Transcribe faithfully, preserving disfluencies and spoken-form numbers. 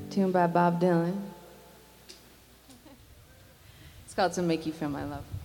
tune by Bob Dylan. It's called To Make You Feel My Love.